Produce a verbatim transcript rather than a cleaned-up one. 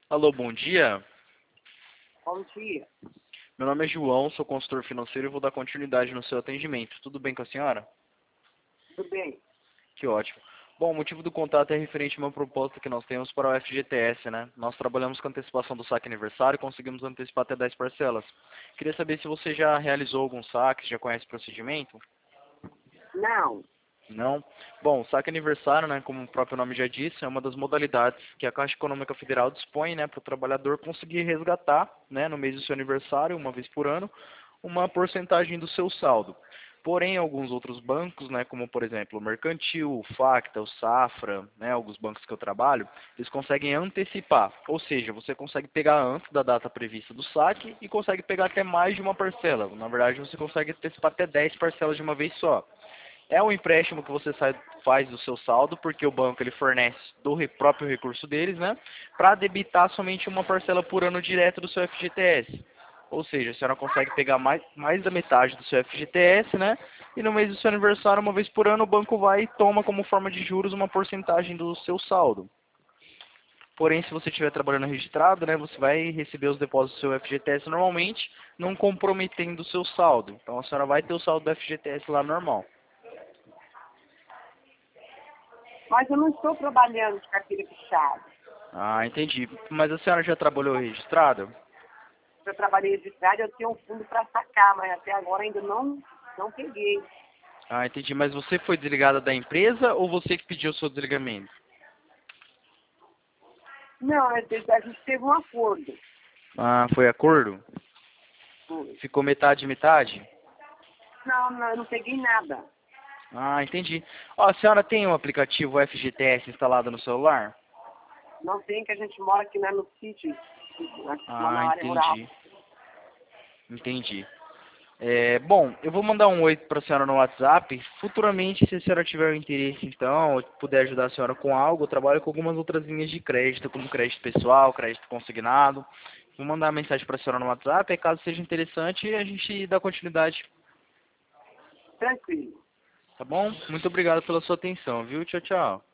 Alô, bom dia. Bom dia. Meu nome é João, sou consultor financeiro e vou dar continuidade no seu atendimento. Tudo bem com a senhora? Tudo bem? Que ótimo. Bom, o motivo do contato é referente a uma proposta que nós temos para o F G T S, né? Nós trabalhamos com antecipação do saque aniversário e conseguimos antecipar até dez parcelas. Queria saber se você já realizou algum saque, já conhece o procedimento? Não. Não? Bom, o saque aniversário, né, como o próprio nome já disse, é uma das modalidades que a Caixa Econômica Federal dispõe, né, para o trabalhador conseguir resgatar, né, no mês do seu aniversário, uma vez por ano, uma porcentagem do seu saldo. Porém, alguns outros bancos, né, como por exemplo o Mercantil, o Facta, o Safra, né, alguns bancos que eu trabalho, eles conseguem antecipar, ou seja, você consegue pegar antes da data prevista do saque e consegue pegar até mais de uma parcela. Na verdade, você consegue antecipar até dez parcelas de uma vez só. É um empréstimo que você sai- faz do seu saldo, porque o banco ele fornece do re- próprio recurso deles, né, para debitar somente uma parcela por ano direto do seu F G T S. Ou seja, a senhora consegue pegar mais, mais da metade do seu F G T S, né, e no mês do seu aniversário, uma vez por ano, o banco vai e toma como forma de juros uma porcentagem do seu saldo. Porém, se você estiver trabalhando registrado, né, você vai receber os depósitos do seu F G T S normalmente, não comprometendo o seu saldo. Então, a senhora vai ter o saldo do F G T S lá normal. Mas eu não estou trabalhando de carteira fechada. Ah, entendi. Mas a senhora já trabalhou registrada? Eu trabalhei de estrada, eu tenho um fundo para sacar, mas até agora ainda não, não peguei. Ah, entendi. Mas você foi desligada da empresa ou você que pediu o seu desligamento? Não, a gente a gente teve um acordo. Ah, foi acordo? Foi. Ficou metade, metade? Não, não, eu não peguei nada. Ah, entendi. Ó, a senhora tem o aplicativo F G T S instalado no celular? Não tem, que a gente mora aqui né, no sítio, lá Ah, na área rural. entendi. Entendi. É, bom, eu vou mandar um oi para a senhora no WhatsApp. Futuramente, se a senhora tiver um interesse, então, ou puder ajudar a senhora com algo, eu trabalho com algumas outras linhas de crédito, como crédito pessoal, crédito consignado. Vou mandar uma mensagem para a senhora no WhatsApp, e caso seja interessante, a gente dá continuidade. Tranquilo. Tá bom? Muito obrigado pela sua atenção, viu? Tchau, tchau.